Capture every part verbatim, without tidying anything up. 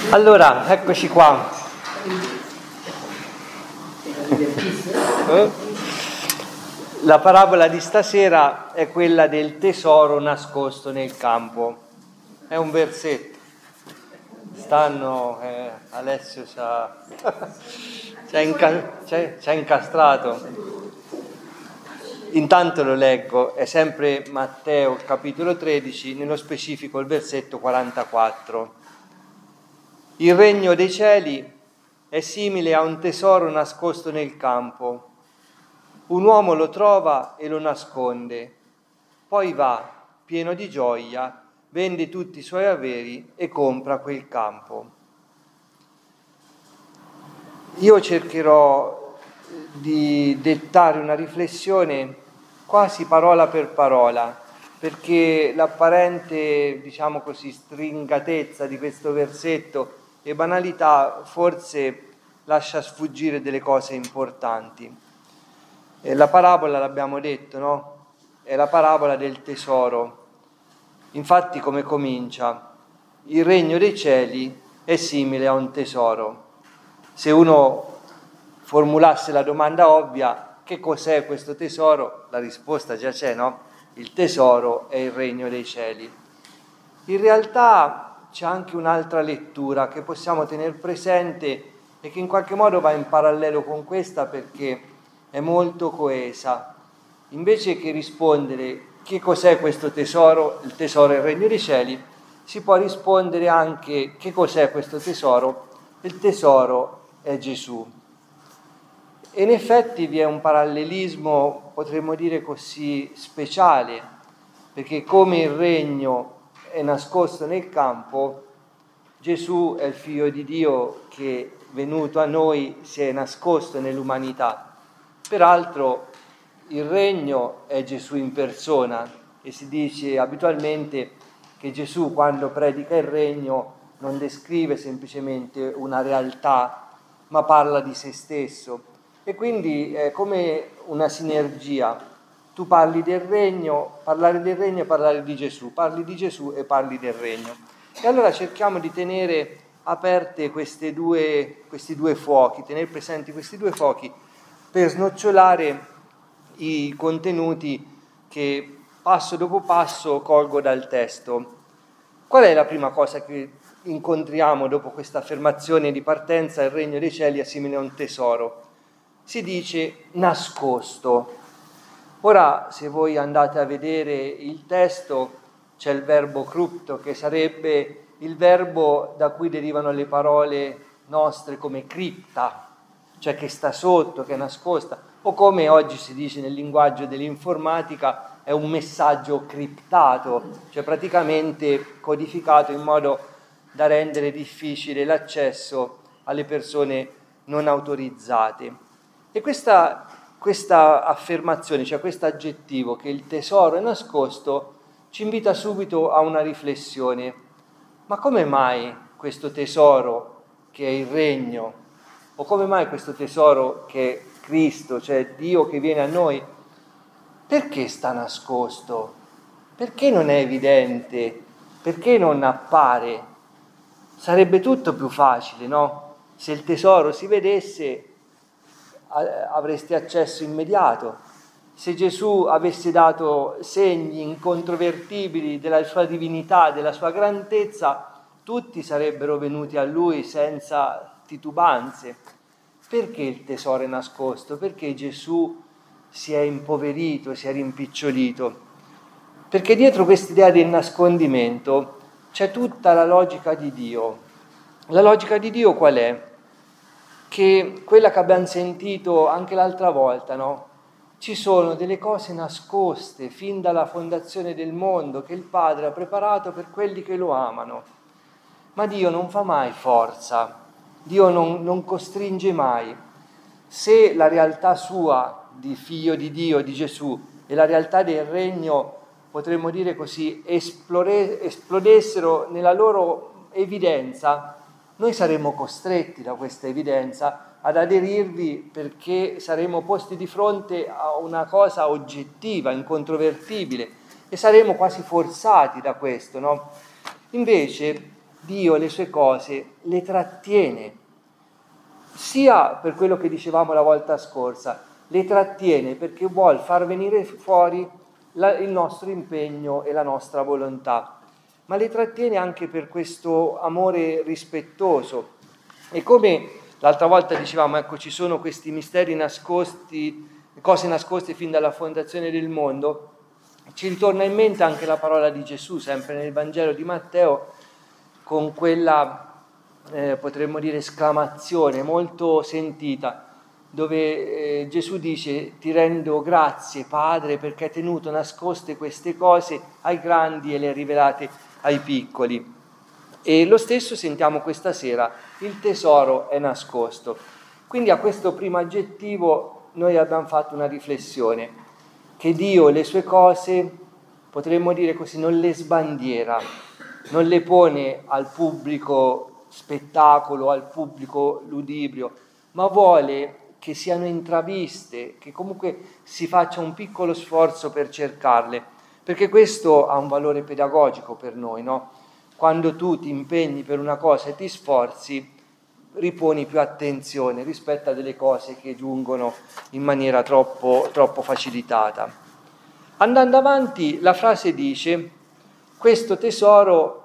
Allora, eccoci qua. La parabola di stasera è quella del tesoro nascosto nel campo. È un versetto. Stanno, eh, Alessio ci ha, ci ha inca- ci ha incastrato. Intanto lo leggo, è sempre Matteo capitolo tredici, nello specifico il versetto quarantaquattro. Il regno dei cieli è simile a un tesoro nascosto nel campo. Un uomo lo trova e lo nasconde, poi va, pieno di gioia, vende tutti i suoi averi e compra quel campo. Io cercherò di dettare una riflessione quasi parola per parola, perché l'apparente, diciamo così, stringatezza di questo versetto e banalità forse lascia sfuggire delle cose importanti. E la parabola, l'abbiamo detto, no? È la parabola del tesoro. Infatti, come comincia? Il regno dei cieli è simile a un tesoro. Se uno formulasse la domanda ovvia, che cos'è questo tesoro? La risposta già c'è, no? Il tesoro è il regno dei cieli. In realtà c'è anche un'altra lettura che possiamo tenere presente e che in qualche modo va in parallelo con questa perché è molto coesa. Invece che rispondere che cos'è questo tesoro, il tesoro è il regno dei cieli, si può rispondere anche che cos'è questo tesoro, il tesoro è Gesù. E in effetti vi è un parallelismo, potremmo dire così, speciale, perché come il regno è nascosto nel campo, Gesù è il Figlio di Dio che, venuto a noi, si è nascosto nell'umanità. Peraltro il regno è Gesù in persona e si dice abitualmente che Gesù, quando predica il regno, non descrive semplicemente una realtà, ma parla di se stesso. E quindi è come una sinergia. Tu parli del regno, parlare del regno e parlare di Gesù, parli di Gesù e parli del regno. E allora cerchiamo di tenere aperte queste due, questi due fuochi, tenere presenti questi due fuochi per snocciolare i contenuti che passo dopo passo colgo dal testo. Qual è la prima cosa che incontriamo dopo questa affermazione di partenza? Il regno dei cieli è simile a un tesoro. Si dice nascosto. Ora, se voi andate a vedere il testo, c'è il verbo crupto, che sarebbe il verbo da cui derivano le parole nostre come cripta, cioè che sta sotto, che è nascosta, o come oggi si dice nel linguaggio dell'informatica, è un messaggio criptato, cioè praticamente codificato in modo da rendere difficile l'accesso alle persone non autorizzate. E questa, questa affermazione, cioè questo aggettivo che il tesoro è nascosto, ci invita subito a una riflessione. Ma come mai questo tesoro che è il regno, o come mai questo tesoro che è Cristo, cioè Dio che viene a noi, perché sta nascosto? Perché non è evidente? Perché non appare? Sarebbe tutto più facile, no? Se il tesoro si vedesse, avreste accesso immediato. Se Gesù avesse dato segni incontrovertibili della sua divinità, della sua grandezza, tutti sarebbero venuti a lui senza titubanze. Perché il tesoro è nascosto? Perché Gesù si è impoverito, si è rimpicciolito? Perché dietro quest'idea del nascondimento c'è tutta la logica di Dio. La logica di Dio qual è? Che quella che abbiamo sentito anche l'altra volta, no? Ci sono delle cose nascoste fin dalla fondazione del mondo che il Padre ha preparato per quelli che lo amano. Ma Dio non fa mai forza, Dio non, non costringe mai. Se la realtà sua di Figlio di Dio, di Gesù, e la realtà del regno, potremmo dire così, esplore, esplodessero nella loro evidenza, noi saremmo costretti da questa evidenza ad aderirvi perché saremmo posti di fronte a una cosa oggettiva, incontrovertibile, e saremmo quasi forzati da questo, no? Invece Dio le sue cose le trattiene, sia per quello che dicevamo la volta scorsa, le trattiene perché vuol far venire fuori la, il nostro impegno e la nostra volontà, ma le trattiene anche per questo amore rispettoso. E come l'altra volta dicevamo, ecco, ci sono questi misteri nascosti, cose nascoste fin dalla fondazione del mondo, ci ritorna in mente anche la parola di Gesù, sempre nel Vangelo di Matteo, con quella, eh, potremmo dire, esclamazione molto sentita, dove eh, Gesù dice: ti rendo grazie, Padre, perché hai tenuto nascoste queste cose ai grandi e le hai rivelate ai piccoli. E lo stesso sentiamo questa sera, il tesoro è nascosto. Quindi a questo primo aggettivo noi abbiamo fatto una riflessione, che Dio le sue cose, potremmo dire così, non le sbandiera, non le pone al pubblico spettacolo, al pubblico ludibrio, ma vuole che siano intraviste, che comunque si faccia un piccolo sforzo per cercarle, perché questo ha un valore pedagogico per noi, no? Quando tu ti impegni per una cosa e ti sforzi, riponi più attenzione rispetto a delle cose che giungono in maniera troppo, troppo facilitata. Andando avanti, la frase dice: questo tesoro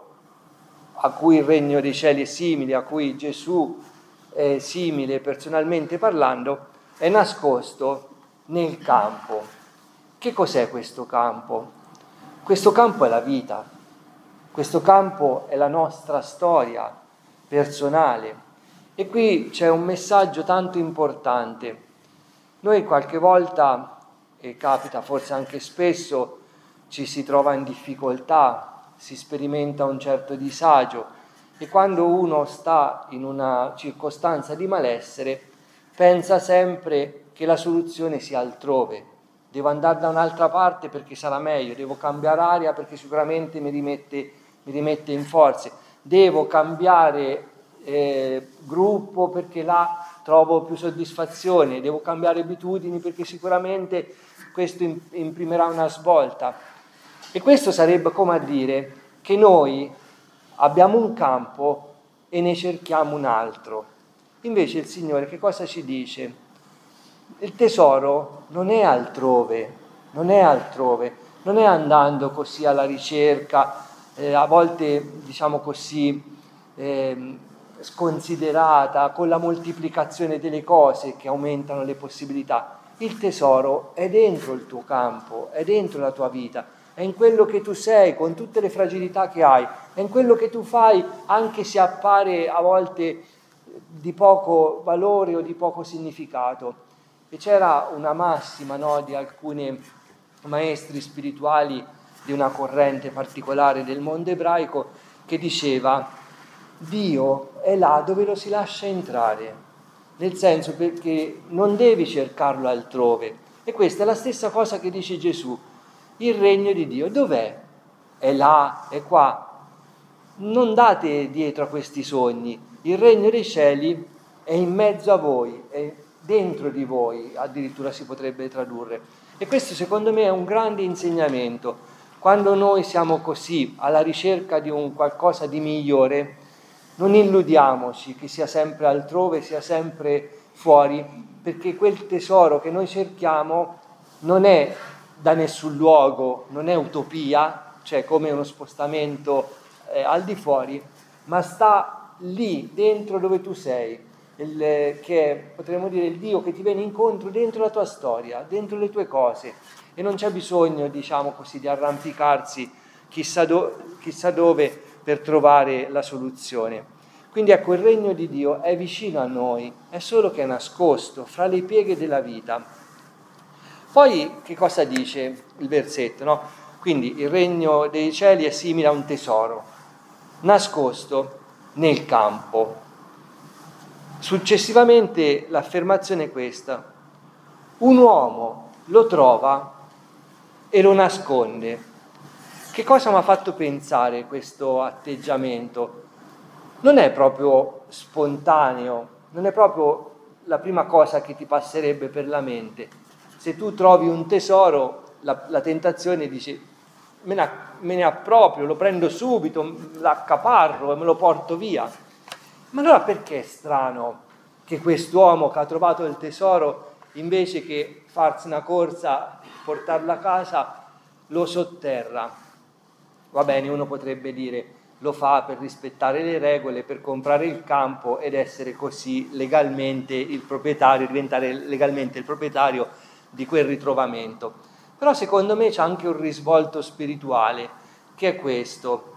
a cui il regno dei cieli è simile, a cui Gesù è simile personalmente parlando, è nascosto nel campo. Che cos'è questo campo? Questo campo è la vita, questo campo è la nostra storia personale. E qui c'è un messaggio tanto importante. Noi qualche volta, e capita forse anche spesso, ci si trova in difficoltà, si sperimenta un certo disagio, e quando uno sta in una circostanza di malessere pensa sempre che la soluzione sia altrove. Devo andare da un'altra parte perché sarà meglio, devo cambiare aria perché sicuramente mi rimette, mi rimette in forze, devo cambiare eh, gruppo perché là trovo più soddisfazione, devo cambiare abitudini perché sicuramente questo imprimerà una svolta. E questo sarebbe come a dire che noi abbiamo un campo e ne cerchiamo un altro. Invece il Signore che cosa ci dice? Il tesoro non è altrove, non è altrove, non è andando così alla ricerca, eh, a volte diciamo così eh, sconsiderata, con la moltiplicazione delle cose che aumentano le possibilità. Il tesoro è dentro il tuo campo, è dentro la tua vita, è in quello che tu sei, con tutte le fragilità che hai, è in quello che tu fai, anche se appare a volte di poco valore o di poco significato. E c'era una massima, no, di alcuni maestri spirituali di una corrente particolare del mondo ebraico che diceva: Dio è là dove lo si lascia entrare, nel senso perché non devi cercarlo altrove. E questa è la stessa cosa che dice Gesù. Il regno di Dio dov'è? È là, è qua. Non date dietro a questi sogni. Il regno dei cieli è in mezzo a voi, è dentro di voi, addirittura si potrebbe tradurre. E questo secondo me è un grande insegnamento. Quando noi siamo così alla ricerca di un qualcosa di migliore, non illudiamoci che sia sempre altrove, sia sempre fuori, perché quel tesoro che noi cerchiamo non è da nessun luogo, non è utopia, cioè come uno spostamento eh, al di fuori, ma sta lì, dentro dove tu sei, il, che è, potremmo dire, il Dio che ti viene incontro dentro la tua storia, dentro le tue cose, e non c'è bisogno, diciamo così, di arrampicarsi chissà, do, chissà dove per trovare la soluzione. Quindi ecco, il regno di Dio è vicino a noi, è solo che è nascosto fra le pieghe della vita. Poi che cosa dice il versetto, no? Quindi il regno dei cieli è simile a un tesoro nascosto nel campo. Successivamente l'affermazione è questa: un uomo lo trova e lo nasconde. Che cosa mi ha fatto pensare questo atteggiamento? Non è proprio spontaneo, non è proprio la prima cosa che ti passerebbe per la mente. Se tu trovi un tesoro, la, la tentazione dice: me ne, me ne approprio, lo prendo subito, l'accaparro e me lo porto via. Ma allora perché è strano che quest'uomo che ha trovato il tesoro, invece che farsi una corsa, portarlo a casa, lo sotterra? Va bene, uno potrebbe dire, lo fa per rispettare le regole, per comprare il campo ed essere così legalmente il proprietario, diventare legalmente il proprietario di quel ritrovamento. Però secondo me c'è anche un risvolto spirituale, che è questo.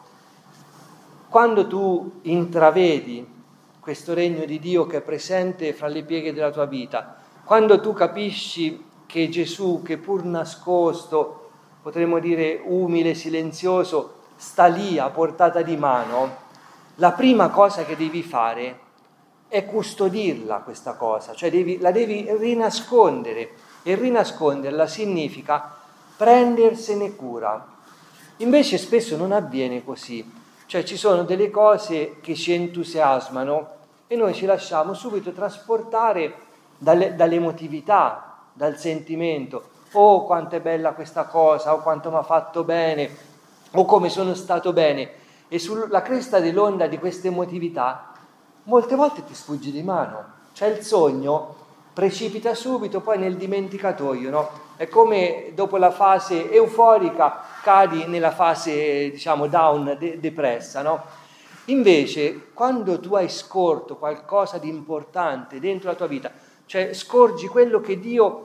Quando tu intravedi questo regno di Dio che è presente fra le pieghe della tua vita, quando tu capisci che Gesù, che pur nascosto, potremmo dire umile, silenzioso, sta lì a portata di mano, la prima cosa che devi fare è custodirla questa cosa, cioè devi, la devi rinascondere, e rinasconderla significa prendersene cura. Invece spesso non avviene così, cioè ci sono delle cose che ci entusiasmano e noi ci lasciamo subito trasportare dalle, dall'emotività, dal sentimento. Oh, quanto è bella questa cosa, o quanto mi ha fatto bene, o come sono stato bene. E sulla cresta dell'onda di questa emotività molte volte ti sfuggi di mano, cioè il sogno precipita subito poi nel dimenticatoio, no? È come dopo la fase euforica cadi nella fase, diciamo, down, de- depressa, no? Invece, quando tu hai scorto qualcosa di importante dentro la tua vita, cioè scorgi quello che Dio,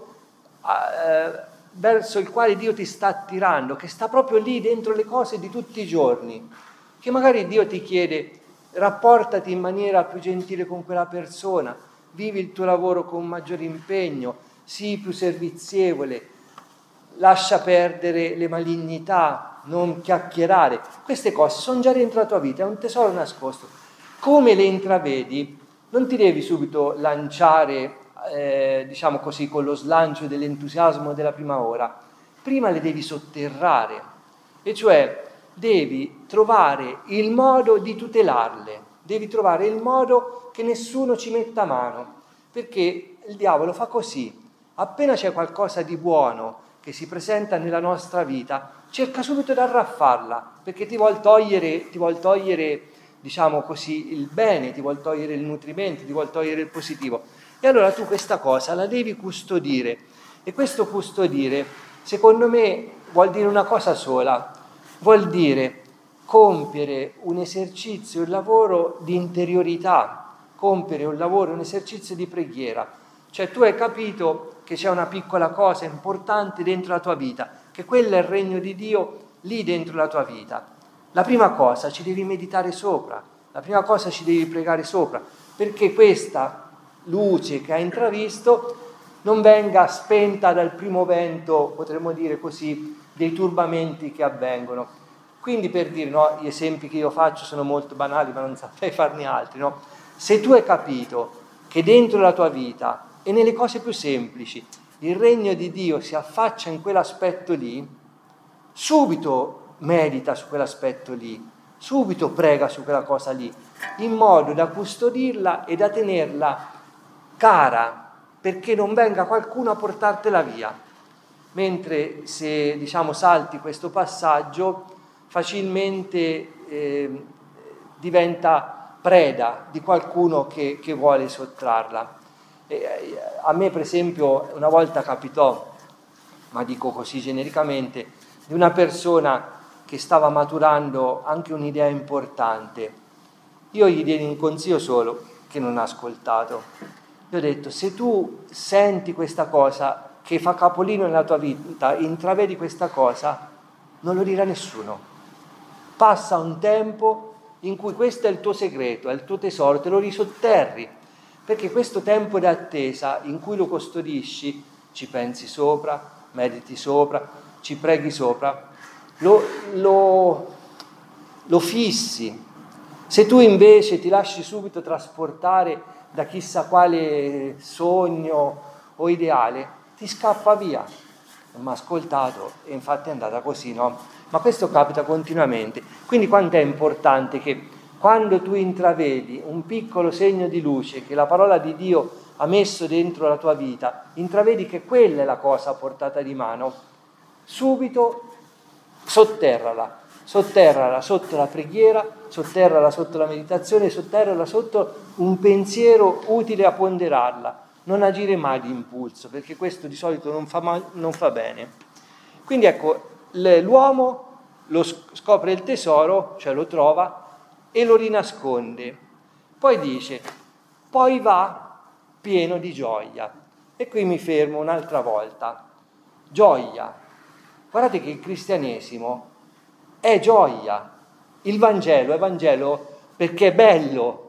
eh, verso il quale Dio ti sta attirando, che sta proprio lì dentro le cose di tutti i giorni, che magari Dio ti chiede, rapportati in maniera più gentile con quella persona, vivi il tuo lavoro con maggiore impegno, sii più servizievole, lascia perdere le malignità, non chiacchierare. Queste cose sono già dentro la tua vita, è un tesoro nascosto. Come le intravedi, non ti devi subito lanciare, eh, diciamo così, con lo slancio dell'entusiasmo della prima ora. Prima le devi sotterrare, e cioè devi trovare il modo di tutelarle, devi trovare il modo che nessuno ci metta mano, perché il diavolo fa così. Appena c'è qualcosa di buono che si presenta nella nostra vita, cerca subito di arraffarla, perché ti vuol togliere, ti vuol togliere, diciamo così, il bene, ti vuol togliere il nutrimento, ti vuol togliere il positivo. E allora tu questa cosa la devi custodire, e questo custodire, secondo me, vuol dire una cosa sola, vuol dire compiere un esercizio, un lavoro di interiorità, compiere un lavoro, un esercizio di preghiera. Cioè tu hai capito che c'è una piccola cosa importante dentro la tua vita, che quello è il regno di Dio lì dentro la tua vita. La prima cosa ci devi meditare sopra, la prima cosa ci devi pregare sopra, perché questa luce che hai intravisto non venga spenta dal primo vento, potremmo dire così, dei turbamenti che avvengono. Quindi, per dire, no, gli esempi che io faccio sono molto banali, ma non saprei farne altri, no? Se tu hai capito che dentro la tua vita e nelle cose più semplici il regno di Dio si affaccia in quell'aspetto lì, subito medita su quell'aspetto lì, subito prega su quella cosa lì, in modo da custodirla e da tenerla cara, perché non venga qualcuno a portartela via. Mentre se, diciamo, salti questo passaggio, facilmente eh, diventa preda di qualcuno che, che vuole sottrarla. E a me, per esempio, una volta capitò, ma dico così genericamente, di una persona che stava maturando anche un'idea importante. Io gli diedi un consiglio solo, che non ha ascoltato. Gli ho detto, se tu senti questa cosa che fa capolino nella tua vita, intravedi questa cosa, non lo dirà nessuno. Passa un tempo in cui questo è il tuo segreto, è il tuo tesoro, te lo risotterri, perché questo tempo di attesa in cui lo custodisci, ci pensi sopra, mediti sopra, ci preghi sopra, lo, lo, lo fissi. Se tu invece ti lasci subito trasportare da chissà quale sogno o ideale, ti scappa via. Non mi ha ascoltato e infatti è andata così, no? Ma questo capita continuamente. Quindi quanto è importante che quando tu intravedi un piccolo segno di luce che la parola di Dio ha messo dentro la tua vita, intravedi che quella è la cosa a portata di mano, subito sotterrala, sotterrala sotto la preghiera, sotterrala sotto la meditazione, sotterrala sotto un pensiero utile a ponderarla, non agire mai di impulso, perché questo di solito non fa, mal, non fa bene. Quindi ecco, l'uomo lo scopre il tesoro, cioè lo trova, e lo rinasconde. Poi dice, poi va pieno di gioia. E qui mi fermo un'altra volta. Gioia. Guardate che il cristianesimo è gioia. Il Vangelo è Vangelo perché è bello.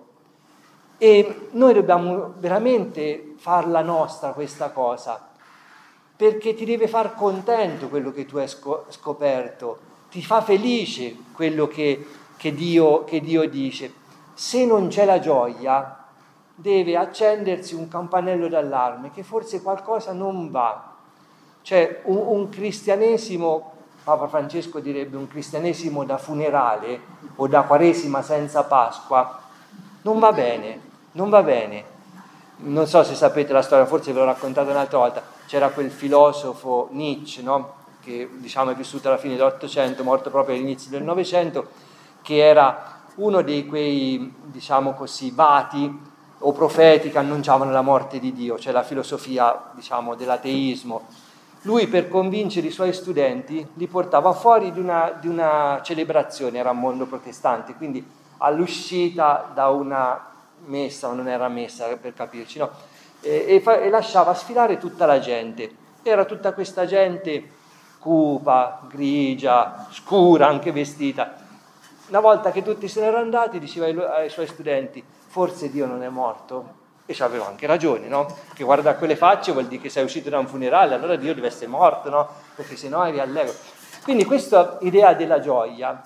E noi dobbiamo veramente farla nostra questa cosa, perché ti deve far contento quello che tu hai scoperto, ti fa felice quello che, che, Dio, che Dio dice. Se non c'è la gioia, deve accendersi un campanello d'allarme, che forse qualcosa non va. Cioè un, un cristianesimo, Papa Francesco direbbe un cristianesimo da funerale o da Quaresima senza Pasqua, non va bene, non va bene. Non so se sapete la storia, forse ve l'ho raccontata un'altra volta, c'era quel filosofo Nietzsche, no? Che diciamo è vissuto alla fine dell'Ottocento, morto proprio all'inizio del Novecento, che era uno di quei, diciamo così, vati o profeti che annunciavano la morte di Dio, cioè la filosofia, diciamo, dell'ateismo. Lui, per convincere i suoi studenti, li portava fuori di una, di una celebrazione, era un mondo protestante, quindi all'uscita da una messa, non era messa per capirci, no? E, e, fa, e lasciava sfilare tutta la gente. Era tutta questa gente cupa, grigia, scura, anche vestita. Una volta che tutti se ne erano andati, diceva ai, ai suoi studenti, forse Dio non è morto. E ci aveva anche ragione, no? Che guarda quelle facce vuol dire che sei uscito da un funerale, allora Dio deve essere morto, no? Perché sennò eri allegro. Quindi questa idea della gioia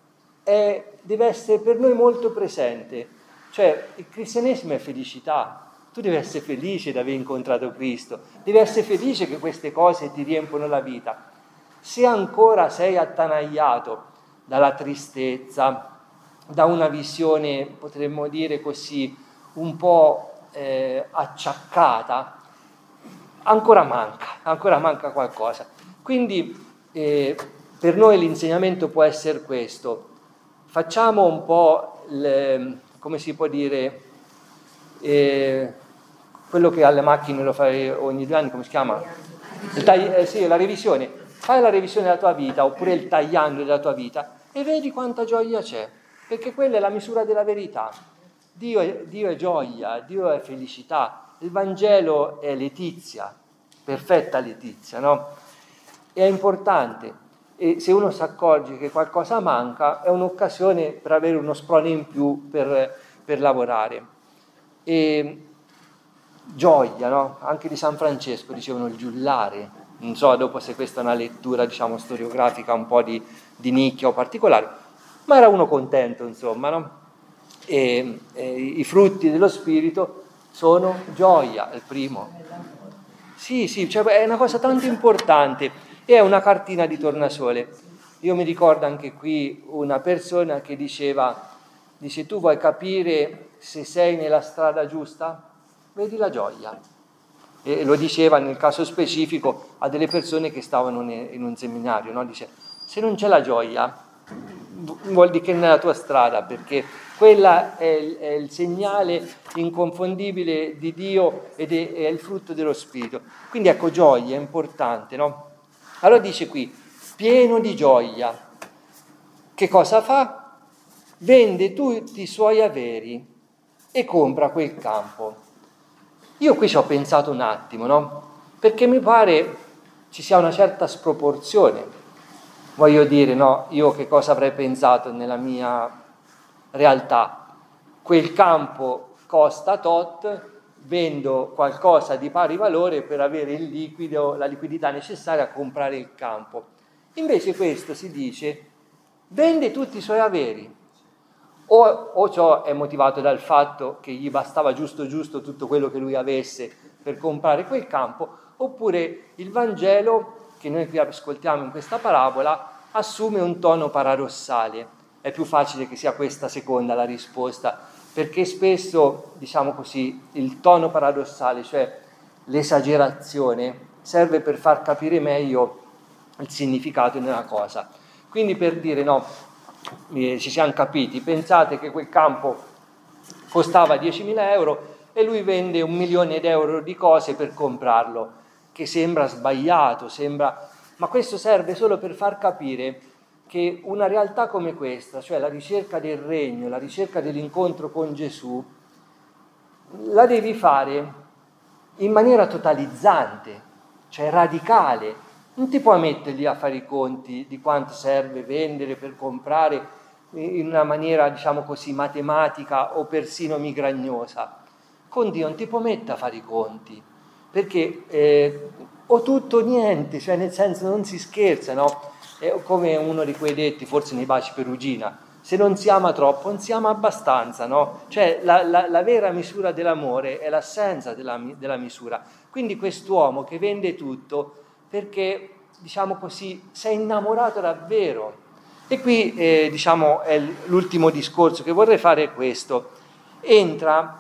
è, deve essere per noi molto presente. Cioè il cristianesimo è felicità. Tu devi essere felice di aver incontrato Cristo, devi essere felice che queste cose ti riempono la vita. Se ancora sei attanagliato dalla tristezza, da una visione, potremmo dire così, un po' eh, acciaccata, ancora manca, ancora manca qualcosa. Quindi eh, per noi l'insegnamento può essere questo. Facciamo un po', le, come si può dire, eh, quello che alle macchine lo fai ogni due anni, come si chiama? Il tagli- eh, sì, la revisione. Fai la revisione della tua vita, oppure il tagliando della tua vita, e vedi quanta gioia c'è, perché quella è la misura della verità. Dio è, Dio è gioia, Dio è felicità, il Vangelo è letizia, perfetta letizia, no? E è importante, e se uno si accorge che qualcosa manca, è un'occasione per avere uno sprone in più per, per lavorare. E gioia, no? Anche di San Francesco dicevano il giullare, non so dopo se questa è una lettura, diciamo, storiografica un po' di, di nicchia o particolare, ma era uno contento, insomma, no? E, e i frutti dello spirito sono gioia, il primo. Sì, sì, cioè è una cosa tanto importante, e è una cartina di tornasole. Io mi ricordo anche qui una persona che diceva, dice, tu vuoi capire se sei nella strada giusta? Vedi la gioia. E lo diceva nel caso specifico a delle persone che stavano in un seminario, no? Dice, se non c'è la gioia, vuol dire che è nella tua strada, perché quella è il, è il segnale inconfondibile di Dio ed è, è il frutto dello Spirito. Quindi ecco, gioia è importante, no? Allora dice qui, pieno di gioia. Che cosa fa? Vende tutti i suoi averi e compra quel campo. Io qui ci ho pensato un attimo, no? Perché mi pare ci sia una certa sproporzione. Voglio dire, no, io che cosa avrei pensato nella mia realtà? Quel campo costa tot, vendo qualcosa di pari valore per avere il liquido, la liquidità necessaria a comprare il campo. Invece questo si dice, vende tutti i suoi averi. O, o ciò è motivato dal fatto che gli bastava giusto giusto tutto quello che lui avesse per comprare quel campo, oppure il Vangelo, che noi qui ascoltiamo in questa parabola, assume un tono paradossale. È più facile che sia questa seconda la risposta, perché spesso, diciamo così, il tono paradossale, cioè l'esagerazione, serve per far capire meglio il significato di una cosa. Quindi per dire, no, eh, ci siamo capiti, pensate che quel campo costava diecimila euro e lui vende un milione di euro di cose per comprarlo, che sembra sbagliato, sembra... ma questo serve solo per far capire che una realtà come questa, cioè la ricerca del regno, la ricerca dell'incontro con Gesù, la devi fare in maniera totalizzante, cioè radicale. Non ti puoi mettere lì a fare i conti di quanto serve vendere per comprare in una maniera, diciamo così, matematica o persino migragnosa. Con Dio non ti puoi mettere a fare i conti, perché eh, o tutto o niente, cioè nel senso non si scherza, no? È come uno di quei detti, forse nei Baci Perugina, se non si ama troppo non si ama abbastanza, no? Cioè la, la, la vera misura dell'amore è l'assenza della, della misura. Quindi quest'uomo che vende tutto perché, diciamo così, sei innamorato davvero. E qui, eh, diciamo, è l'ultimo discorso che vorrei fare è questo. Entra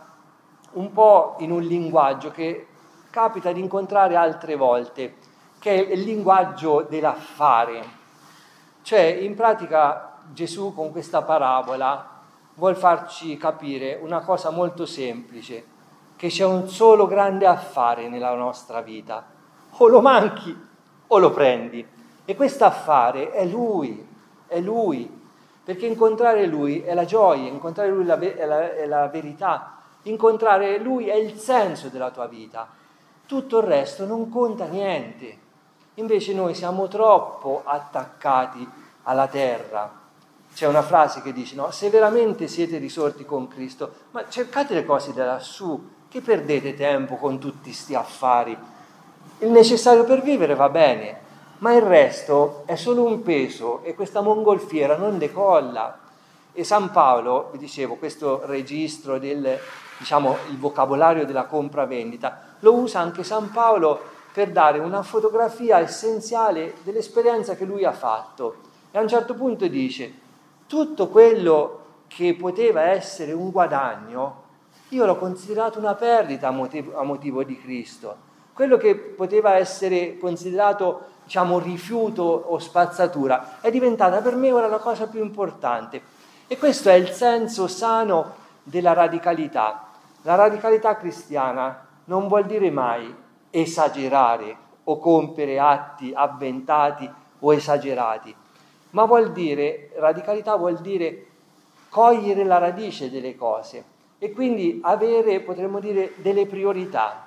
un po' in un linguaggio che capita di incontrare altre volte, che è il linguaggio dell'affare. Cioè, in pratica, Gesù con questa parabola vuol farci capire una cosa molto semplice, che c'è un solo grande affare nella nostra vita. O lo manchi o lo prendi. E questo affare è Lui, è Lui, perché incontrare Lui è la gioia, incontrare Lui è la, è la verità, incontrare Lui è il senso della tua vita. Tutto il resto non conta niente. Invece noi siamo troppo attaccati alla terra. C'è una frase che dice, no, se veramente siete risorti con Cristo, ma cercate le cose da lassù, che perdete tempo con tutti sti affari. Il necessario per vivere va bene, ma il resto è solo un peso e questa mongolfiera non decolla. E San Paolo, vi dicevo, questo registro del, diciamo, il vocabolario della compravendita, lo usa anche San Paolo per dare una fotografia essenziale dell'esperienza che lui ha fatto. E a un certo punto dice, tutto quello che poteva essere un guadagno, io l'ho considerato una perdita a motivo, a motivo di Cristo. Quello che poteva essere considerato, diciamo, rifiuto o spazzatura, è diventata per me ora la cosa più importante. E questo è il senso sano della radicalità. La radicalità cristiana non vuol dire mai esagerare o compiere atti avventati o esagerati, ma vuol dire, radicalità vuol dire cogliere la radice delle cose e quindi avere, potremmo dire, delle priorità.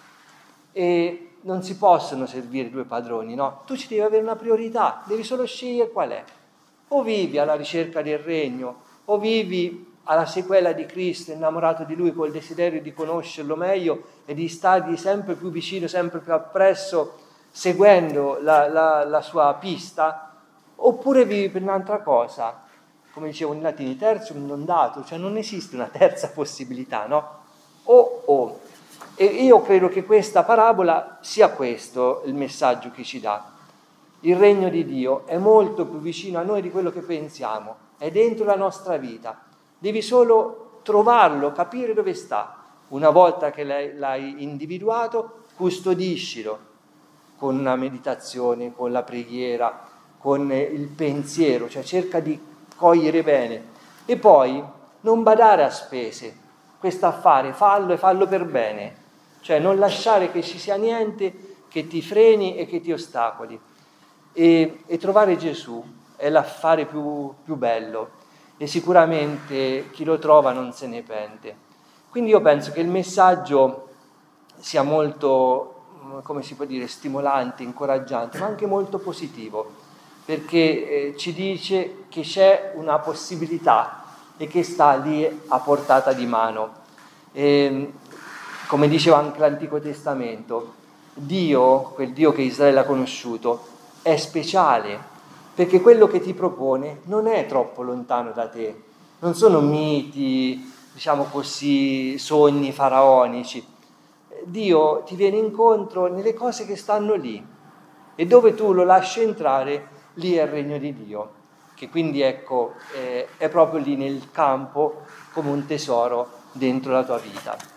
E non si possono servire due padroni, no? Tu ci devi avere una priorità, devi solo scegliere qual è. O vivi alla ricerca del regno, o vivi alla sequela di Cristo, innamorato di Lui, col desiderio di conoscerlo meglio e di stargli sempre più vicino, sempre più appresso, seguendo la, la, la sua pista, oppure vivi per un'altra cosa. Come dicevo in latino, tertium non datur, cioè non esiste una terza possibilità, no? O o. E io credo che questa parabola sia questo il messaggio che ci dà. Il regno di Dio è molto più vicino a noi di quello che pensiamo, è dentro la nostra vita. Devi solo trovarlo, capire dove sta. Una volta che l'hai, l'hai individuato, custodiscilo con una meditazione, con la preghiera, con il pensiero, cioè cerca di cogliere bene. E poi non badare a spese, questo affare, fallo e fallo per bene. Cioè non lasciare che ci sia niente che ti freni e che ti ostacoli. E, e trovare Gesù è l'affare più, più bello e sicuramente chi lo trova non se ne pente. Quindi io penso che il messaggio sia molto, come si può dire, stimolante, incoraggiante, ma anche molto positivo, perché eh, ci dice che c'è una possibilità e che sta lì a portata di mano. E, come diceva anche l'Antico Testamento, Dio, quel Dio che Israele ha conosciuto, è speciale, perché quello che ti propone non è troppo lontano da te, non sono miti, diciamo così, sogni faraonici. Dio ti viene incontro nelle cose che stanno lì e dove tu lo lasci entrare, lì è il regno di Dio, che quindi ecco eh, è proprio lì nel campo come un tesoro dentro la tua vita.